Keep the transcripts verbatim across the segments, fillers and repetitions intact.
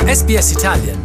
S B S Italian.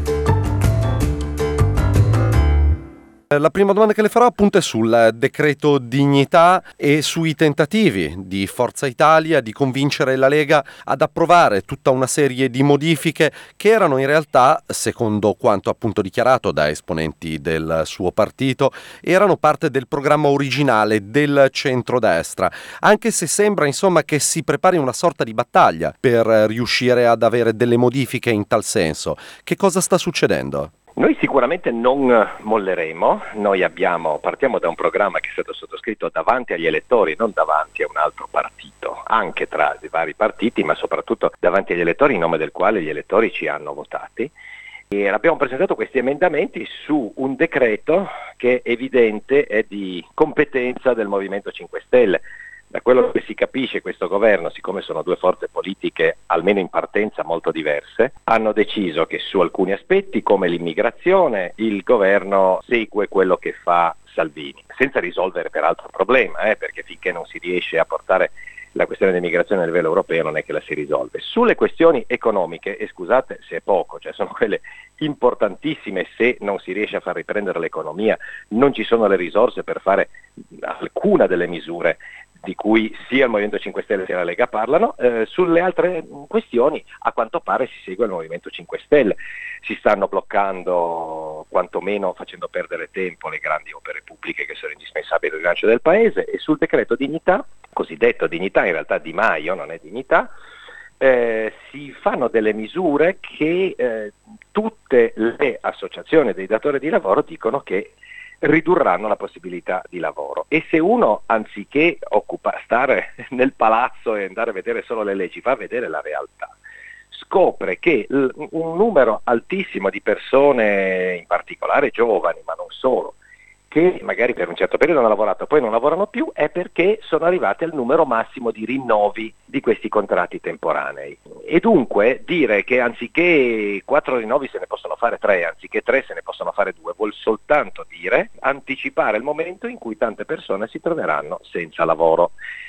La prima domanda che le farò appunto è sul decreto dignità e sui tentativi di Forza Italia di convincere la Lega ad approvare tutta una serie di modifiche che erano in realtà, secondo quanto appunto dichiarato da esponenti del suo partito, erano parte del programma originale del centrodestra, anche se sembra insomma che si prepari una sorta di battaglia per riuscire ad avere delle modifiche in tal senso. Che cosa sta succedendo? Noi sicuramente non molleremo, noi abbiamo, partiamo da un programma che è stato sottoscritto davanti agli elettori, non davanti a un altro partito, anche tra i vari partiti, ma soprattutto davanti agli elettori, in nome del quale gli elettori ci hanno votati. E abbiamo presentato questi emendamenti su un decreto che è evidente è di competenza del Movimento cinque Stelle. Da quello che si capisce, questo governo, siccome sono due forze politiche almeno in partenza molto diverse, hanno deciso che su alcuni aspetti, come l'immigrazione, il governo segue quello che fa Salvini, senza risolvere peraltro il problema, eh, perché finché non si riesce a portare la questione dell'immigrazione a livello europeo non è che la si risolve. Sulle questioni economiche, e scusate se è poco, cioè sono quelle importantissime, se non si riesce a far riprendere l'economia, non ci sono le risorse per fare alcuna delle misure di cui sia il Movimento cinque Stelle sia la Lega parlano. Eh, sulle altre questioni a quanto pare si segue il Movimento cinque Stelle, si stanno bloccando, quantomeno facendo perdere tempo, le grandi opere pubbliche che sono indispensabili al rilancio del Paese, e sul decreto dignità, cosiddetto dignità, in realtà Di Maio non è dignità, eh, si fanno delle misure che eh, tutte le associazioni dei datori di lavoro dicono che ridurranno la possibilità di lavoro, e se uno, anziché occupa, stare nel palazzo e andare a vedere solo le leggi, va a vedere la realtà, scopre che l- un numero altissimo di persone, in particolare giovani, ma non solo, che magari per un certo periodo hanno lavorato, poi non lavorano più, è perché sono arrivati al numero massimo di rinnovi di questi contratti temporanei. E dunque dire che anziché quattro rinnovi se ne possono fare tre, anziché tre se ne possono fare due, vuol soltanto dire anticipare il momento in cui tante persone si troveranno senza lavoro.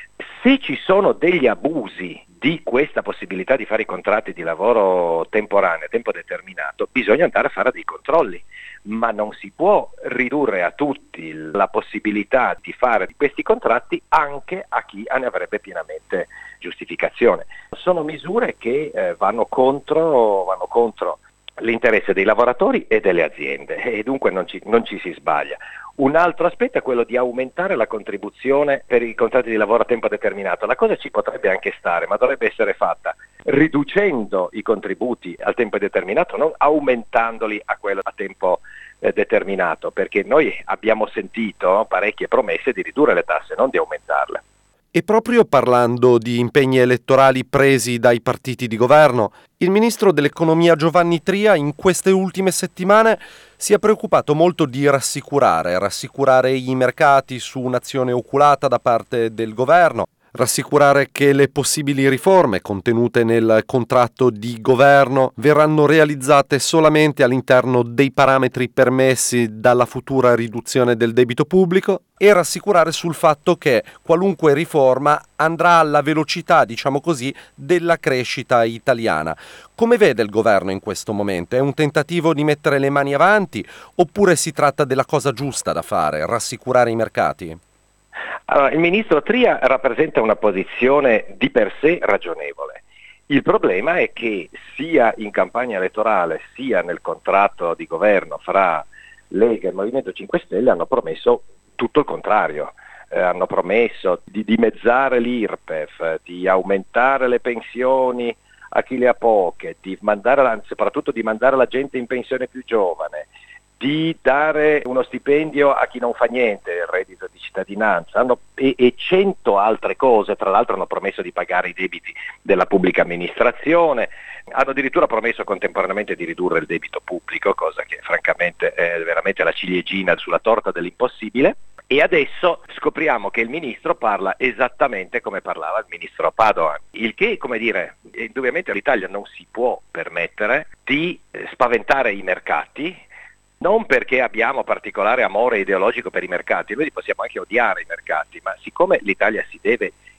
Se ci sono degli abusi di questa possibilità di fare i contratti di lavoro temporaneo, a tempo determinato, bisogna andare a fare dei controlli, ma non si può ridurre a tutti la possibilità di fare questi contratti anche a chi ne avrebbe pienamente giustificazione. Sono misure che eh, vanno contro, vanno contro l'interesse dei lavoratori e delle aziende, e dunque non ci, non ci si sbaglia. Un altro aspetto è quello di aumentare la contribuzione per i contratti di lavoro a tempo determinato. La cosa ci potrebbe anche stare, ma dovrebbe essere fatta riducendo i contributi al tempo determinato, non aumentandoli a quello a tempo eh, determinato, perché noi abbiamo sentito parecchie promesse di ridurre le tasse, non di aumentarle. E proprio parlando di impegni elettorali presi dai partiti di governo, il ministro dell'economia Giovanni Tria in queste ultime settimane si è preoccupato molto di rassicurare, rassicurare i mercati su un'azione oculata da parte del governo, rassicurare che le possibili riforme contenute nel contratto di governo verranno realizzate solamente all'interno dei parametri permessi dalla futura riduzione del debito pubblico, e rassicurare sul fatto che qualunque riforma andrà alla velocità, diciamo così, della crescita italiana. Come vede il governo in questo momento? È un tentativo di mettere le mani avanti oppure si tratta della cosa giusta da fare, rassicurare i mercati? Allora, il ministro Tria rappresenta una posizione di per sé ragionevole. Il problema è che sia in campagna elettorale sia nel contratto di governo fra Lega e il Movimento cinque Stelle hanno promesso tutto il contrario. Eh, hanno promesso di dimezzare l'I R P E F, di aumentare le pensioni a chi le ha poche, di mandare, soprattutto di mandare la gente in pensione più giovane, di dare uno stipendio a chi non fa niente, il reddito di cittadinanza, hanno, e, e cento altre cose. Tra l'altro hanno promesso di pagare i debiti della pubblica amministrazione, hanno addirittura promesso contemporaneamente di ridurre il debito pubblico, cosa che francamente è veramente la ciliegina sulla torta dell'impossibile. E adesso scopriamo che il ministro parla esattamente come parlava il ministro Padoan, il che, come dire, indubbiamente l'Italia non si può permettere di spaventare i mercati, non perché abbiamo particolare amore ideologico per i mercati, noi possiamo anche odiare i mercati, ma siccome l'Italia si deve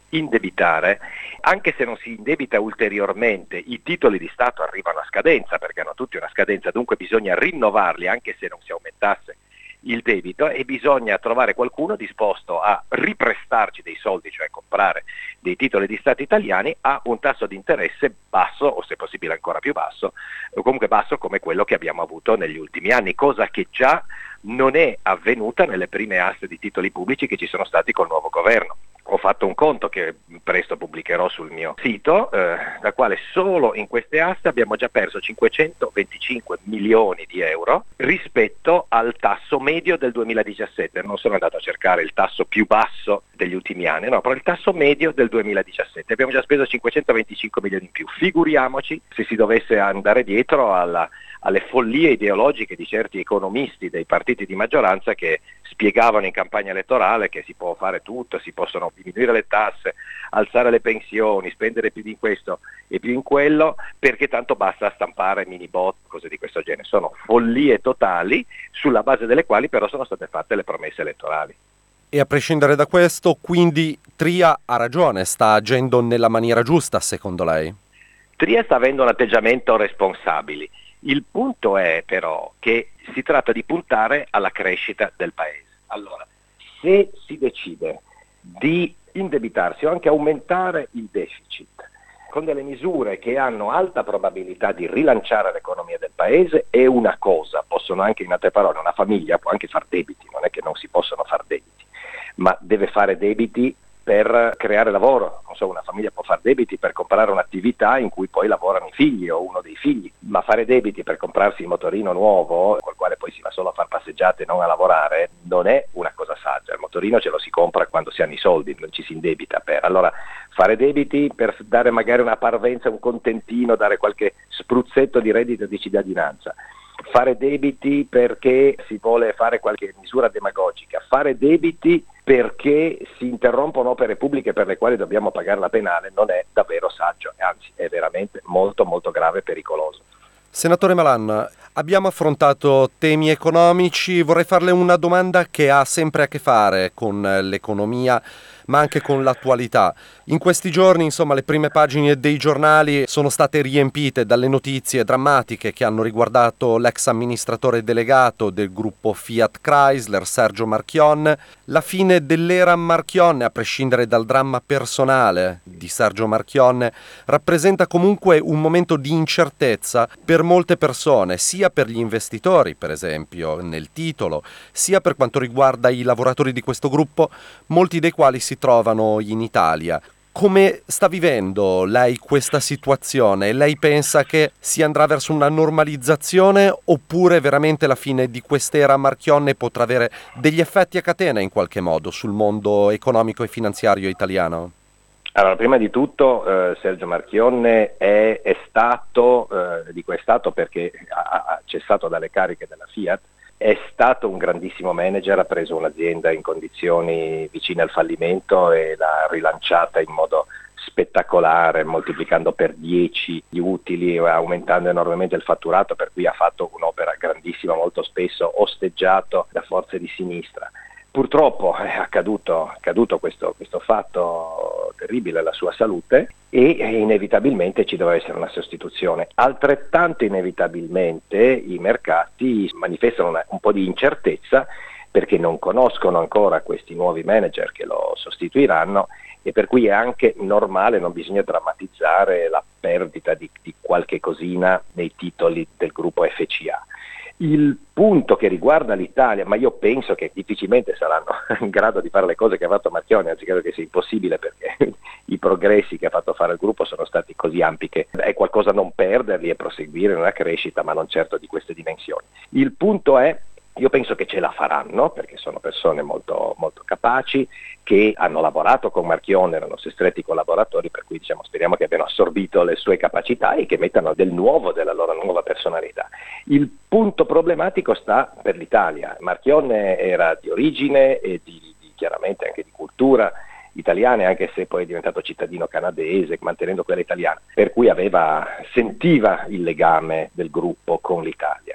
indebitare, anche se non si indebita ulteriormente, i titoli di Stato arrivano a scadenza, perché hanno tutti una scadenza, dunque bisogna rinnovarli anche se non si aumentasse il debito, e bisogna trovare qualcuno disposto a riprestarci dei soldi, cioè comprare dei titoli di Stato italiani a un tasso di interesse basso, o se possibile ancora più basso, o comunque basso come quello che abbiamo avuto negli ultimi anni, cosa che già non è avvenuta nelle prime aste di titoli pubblici che ci sono stati col nuovo governo. Ho fatto un conto che presto pubblicherò sul mio sito, eh, dal quale solo in queste aste abbiamo già perso cinquecentoventicinque milioni di euro rispetto al tasso medio del duemiladiciassette. Non sono andato a cercare il tasso più basso degli ultimi anni, no, però il tasso medio del duemiladiciassette. Abbiamo già speso cinquecentoventicinque milioni in più. Figuriamoci se si dovesse andare dietro alla alle follie ideologiche di certi economisti dei partiti di maggioranza che spiegavano in campagna elettorale che si può fare tutto, si possono diminuire le tasse, alzare le pensioni, spendere più di questo e più in quello, perché tanto basta stampare mini bot, cose di questo genere. Sono follie totali sulla base delle quali però sono state fatte le promesse elettorali. E a prescindere da questo, quindi Tria ha ragione, sta agendo nella maniera giusta secondo lei? Tria sta avendo un atteggiamento responsabile. Il punto è però che si tratta di puntare alla crescita del paese. Allora, se si decide di indebitarsi o anche aumentare il deficit con delle misure che hanno alta probabilità di rilanciare l'economia del paese, è una cosa. Possono anche, in altre parole, una famiglia può anche far debiti, non è che non si possono far debiti, ma deve fare debiti per creare lavoro. Non so, una famiglia può fare debiti per comprare un'attività in cui poi lavorano i figli o uno dei figli, ma fare debiti per comprarsi il motorino nuovo, col quale poi si va solo a far passeggiate e non a lavorare, non è una cosa saggia. Il motorino ce lo si compra quando si hanno i soldi, non ci si indebita per. Allora, fare debiti per dare magari una parvenza, un contentino, dare qualche spruzzetto di reddito di cittadinanza, fare debiti perché si vuole fare qualche misura demagogica, fare debiti perché si interrompono opere pubbliche per le quali dobbiamo pagare la penale, non è davvero saggio, anzi è veramente molto molto grave e pericoloso. Senatore Malan, abbiamo affrontato temi economici, vorrei farle una domanda che ha sempre a che fare con l'economia, ma anche con l'attualità. In questi giorni, insomma, le prime pagine dei giornali sono state riempite dalle notizie drammatiche che hanno riguardato l'ex amministratore delegato del gruppo Fiat Chrysler, Sergio Marchionne. La fine dell'era Marchionne, a prescindere dal dramma personale di Sergio Marchionne, rappresenta comunque un momento di incertezza per molte persone, sia per gli investitori, per esempio, nel titolo, sia per quanto riguarda i lavoratori di questo gruppo, molti dei quali si trovano in Italia. Come sta vivendo lei questa situazione? Lei pensa che si andrà verso una normalizzazione oppure veramente la fine di quest'era Marchionne potrà avere degli effetti a catena in qualche modo sul mondo economico e finanziario italiano? Allora, prima di tutto eh, Sergio Marchionne è, è stato, eh, dico è stato perché ha, ha cessato dalle cariche della Fiat, è stato un grandissimo manager, ha preso un'azienda in condizioni vicine al fallimento e l'ha rilanciata in modo spettacolare, moltiplicando per dieci gli utili, aumentando enormemente il fatturato, per cui ha fatto un'opera grandissima, molto spesso osteggiato da forze di sinistra. Purtroppo è accaduto, accaduto questo, questo fatto terribile alla sua salute e inevitabilmente ci doveva essere una sostituzione. Altrettanto inevitabilmente i mercati manifestano una, un po' di incertezza perché non conoscono ancora questi nuovi manager che lo sostituiranno e per cui è anche normale, non bisogna drammatizzare la perdita di, di qualche cosina nei titoli del gruppo F C A. Il punto che riguarda l'Italia, ma io penso che difficilmente saranno in grado di fare le cose che ha fatto Marchionne, anzi credo che sia impossibile perché i progressi che ha fatto fare il gruppo sono stati così ampi che è qualcosa non perderli e proseguire in una crescita, ma non certo di queste dimensioni. Il punto è, io penso che ce la faranno perché sono persone molto, molto capaci che hanno lavorato con Marchionne, erano suoi stretti collaboratori, per cui diciamo speriamo che abbiano assorbito le sue capacità e che mettano del nuovo, della loro nuova personalità. Il punto problematico sta per l'Italia. Marchionne era di origine e di, di chiaramente anche di cultura italiane, anche se poi è diventato cittadino canadese, mantenendo quella italiana, per cui aveva, sentiva il legame del gruppo con l'Italia.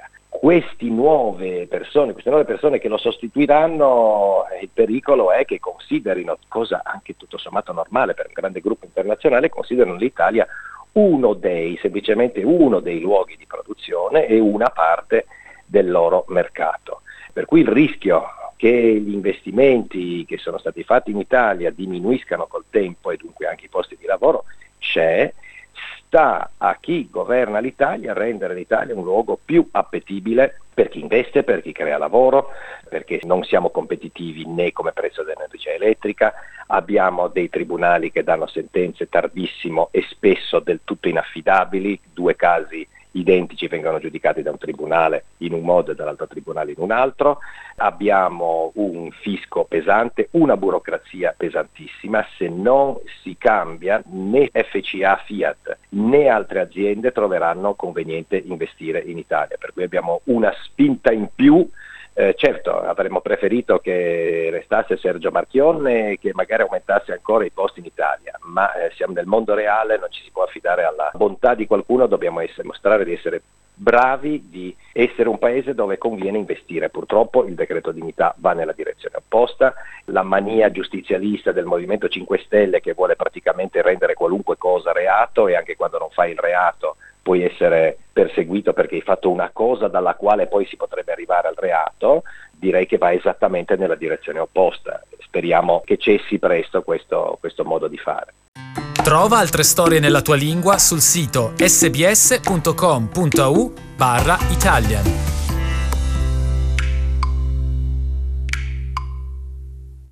queste nuove persone, queste nuove persone che lo sostituiranno, il pericolo è che considerino, cosa anche tutto sommato normale per un grande gruppo internazionale, considerano l'Italia uno dei, semplicemente uno dei luoghi di produzione e una parte del loro mercato. Per cui il rischio che gli investimenti che sono stati fatti in Italia diminuiscano col tempo e dunque anche i posti di lavoro c'è. Sta a chi governa l'Italia rendere l'Italia un luogo più appetibile per chi investe, per chi crea lavoro, perché non siamo competitivi né come prezzo dell'energia elettrica, abbiamo dei tribunali che danno sentenze tardissimo e spesso del tutto inaffidabili, due casi identici vengono giudicati da un tribunale in un modo e dall'altro tribunale in un altro, abbiamo un fisco pesante, una burocrazia pesantissima. Se non si cambia, né F C A Fiat né altre aziende troveranno conveniente investire in Italia, per cui abbiamo una spinta in più. Eh, certo, avremmo preferito che restasse Sergio Marchionne e che magari aumentasse ancora i posti in Italia, ma eh, siamo nel mondo reale, non ci si può affidare alla bontà di qualcuno, dobbiamo essere, mostrare di essere bravi, di essere un paese dove conviene investire. Purtroppo il decreto dignità va nella direzione opposta, la mania giustizialista del Movimento cinque Stelle che vuole praticamente rendere qualunque cosa reato, e anche quando non fai il reato puoi essere perseguito perché hai fatto una cosa dalla quale poi si potrebbe arrivare al reato, direi che va esattamente nella direzione opposta. Speriamo che cessi presto questo, questo modo di fare. Trova altre storie nella tua lingua sul sito sbs punto com punto a u barra Italian.